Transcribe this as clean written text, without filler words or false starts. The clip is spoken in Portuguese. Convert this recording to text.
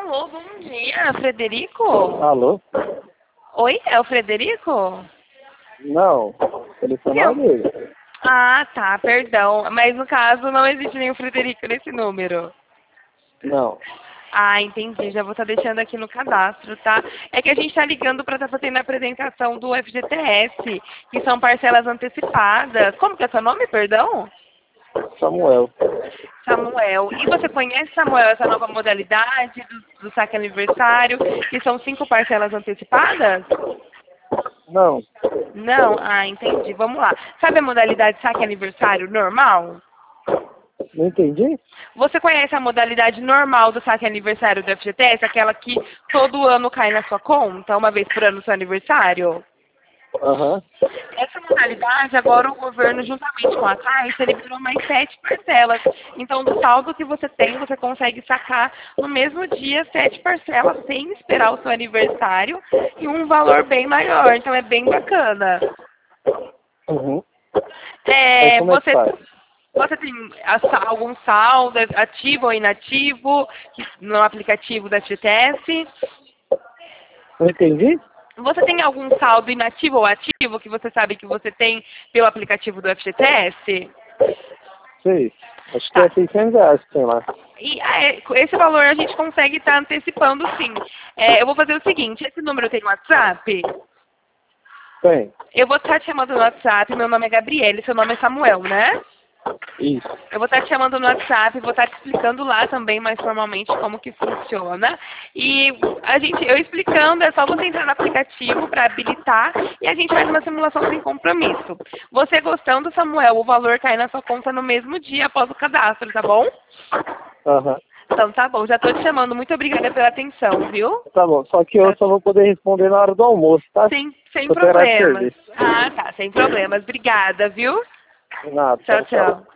Alô, bom dia, Frederico? Alô? Oi, é o Frederico? Não, telefone é dele. Ah, tá, perdão. Mas no caso não existe nenhum Frederico nesse número. Não. Ah, entendi. Já vou estar deixando aqui no cadastro, tá? É que a gente está ligando para estar fazendo a apresentação do FGTS, que são parcelas antecipadas. Como que é seu nome, perdão? Samuel. Samuel. E você conhece, Samuel, essa nova modalidade do saque aniversário, que são 5 parcelas antecipadas? Não. Não? Ah, entendi. Vamos lá. Sabe a modalidade saque aniversário normal? Não entendi? Você conhece a modalidade normal do saque aniversário do FGTS? Aquela que todo ano cai na sua conta, uma vez por ano no seu aniversário? Aham. Essa modalidade, agora o governo, juntamente com a Caixa, liberou mais 7 parcelas. Então, do saldo que você tem, você consegue sacar no mesmo dia 7 parcelas sem esperar o seu aniversário e um valor bem maior. Então, é bem bacana. Uhum. Aí É, como é que faz? você tem algum saldo ativo ou inativo no aplicativo da FGTS? Não entendi? Você tem algum saldo inativo ou ativo que você sabe que você tem pelo aplicativo do FGTS? Sei. Acho que é Tá. R$ 600 que tem lá. E esse valor a gente consegue estar antecipando sim. Eu vou fazer o seguinte, esse número tem WhatsApp? Tem. Eu vou estar te chamando no WhatsApp, meu nome é Gabriele, seu nome é Samuel, né? Isso. Eu vou estar te chamando no WhatsApp, vou estar te explicando lá também mais formalmente como que funciona. E eu explicando, é só você entrar no aplicativo para habilitar e a gente faz uma simulação sem compromisso. Você gostando, Samuel, o valor cai na sua conta no mesmo dia após o cadastro, tá bom? Aham. Então tá bom, já estou te chamando. Muito obrigada pela atenção, viu? Tá bom. Só que eu só vou poder responder na hora do almoço, tá? Sem Eu tenho horário de problemas. serviço. Ah, tá, sem problemas. Obrigada, viu? Nada. Tchau, Tchau, tchau. tchau.